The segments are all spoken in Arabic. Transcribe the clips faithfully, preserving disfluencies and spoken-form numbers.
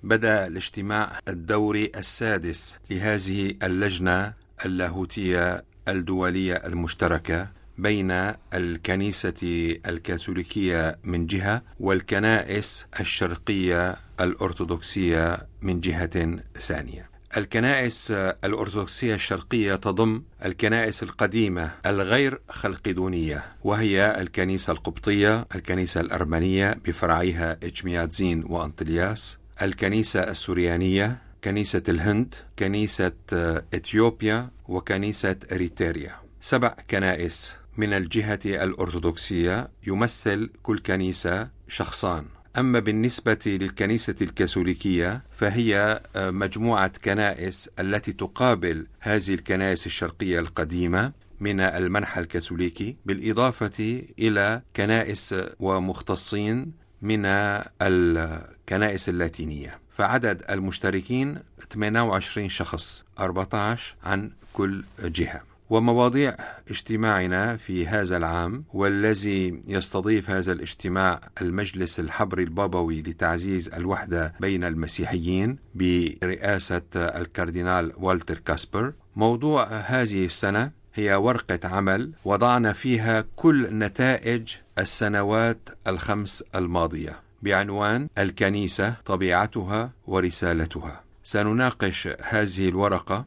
بدأ الاجتماع الدوري السادس لهذه اللجنة اللاهوتية الدولية المشتركة بين الكنيسة الكاثوليكية من جهة والكنائس الشرقية الأرثوذكسية من جهة ثانية. الكنائس الأرثوذكسية الشرقية تضم الكنائس القديمة الغير خلقدونية، وهي الكنيسة القبطية، الكنيسة الأرمنية بفرعيها إتشميادزين وأنطلياس، الكنيسة السوريانية، كنيسة الهند، كنيسة إثيوبيا، وكنيسة إريتريا. سبع كنائس من الجهة الأرثوذكسية، يمثل كل كنيسة شخصان. أما بالنسبة للكنيسة الكاثوليكية فهي مجموعة كنائس التي تقابل هذه الكنائس الشرقية القديمة من المنحى الكاثوليكي، بالإضافة إلى كنائس ومختصين من الكنائس اللاتينية. فعدد المشتركين ثمانية وعشرين شخص، أربعة عشر عن كل جهة. ومواضيع اجتماعنا في هذا العام، والذي يستضيف هذا الاجتماع المجلس الحبري البابوي لتعزيز الوحدة بين المسيحيين برئاسة الكاردينال والتر كاسبر. موضوع هذه السنة هي ورقة عمل وضعنا فيها كل نتائج السنوات الخمس الماضية بعنوان الكنيسة، طبيعتها ورسالتها. سنناقش هذه الورقة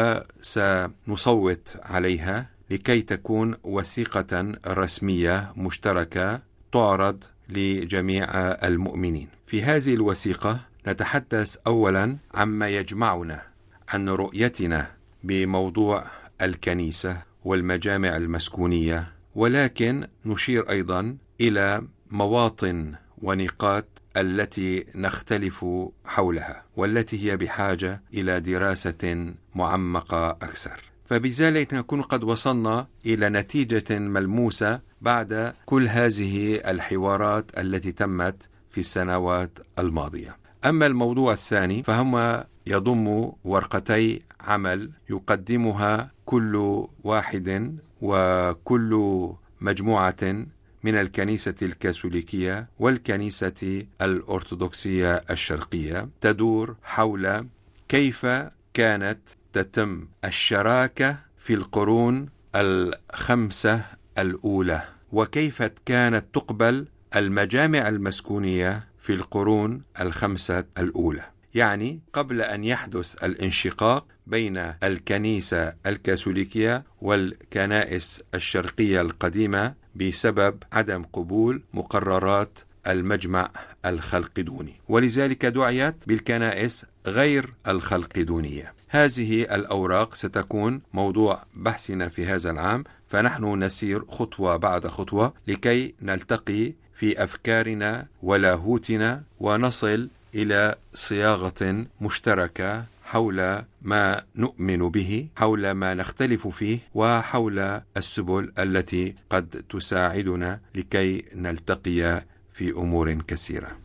وسنصوت عليها لكي تكون وثيقة رسمية مشتركة تعرض لجميع المؤمنين. في هذه الوثيقة نتحدث أولا عما يجمعنا، عن رؤيتنا بموضوع الكنيسة والمجامع المسكونية، ولكن نشير أيضا إلى مواطن ونقاط التي نختلف حولها، والتي هي بحاجة إلى دراسة معمقة أكثر. فبذلك نكون قد وصلنا إلى نتيجة ملموسة بعد كل هذه الحوارات التي تمت في السنوات الماضية. أما الموضوع الثاني فهم يضم ورقتي عمل يقدمها كل واحد وكل مجموعة من الكنيسة الكاثوليكية والكنيسة الأرثوذكسية الشرقية، تدور حول كيف كانت تتم الشراكة في القرون الخمسة الأولى، وكيف كانت تقبل المجامع المسكونية في القرون الخمسة الأولى، يعني قبل أن يحدث الانشقاق بين الكنيسة الكاثوليكية والكنائس الشرقية القديمة بسبب عدم قبول مقررات المجمع الخلقدوني، ولذلك دعيت بالكنائس غير الخلقدونية. هذه الأوراق ستكون موضوع بحثنا في هذا العام، فنحن نسير خطوة بعد خطوة لكي نلتقي في أفكارنا ولاهوتنا ونصل إلى صياغة مشتركة حول ما نؤمن به، حول ما نختلف فيه، وحول السبل التي قد تساعدنا لكي نلتقي في أمور كثيرة.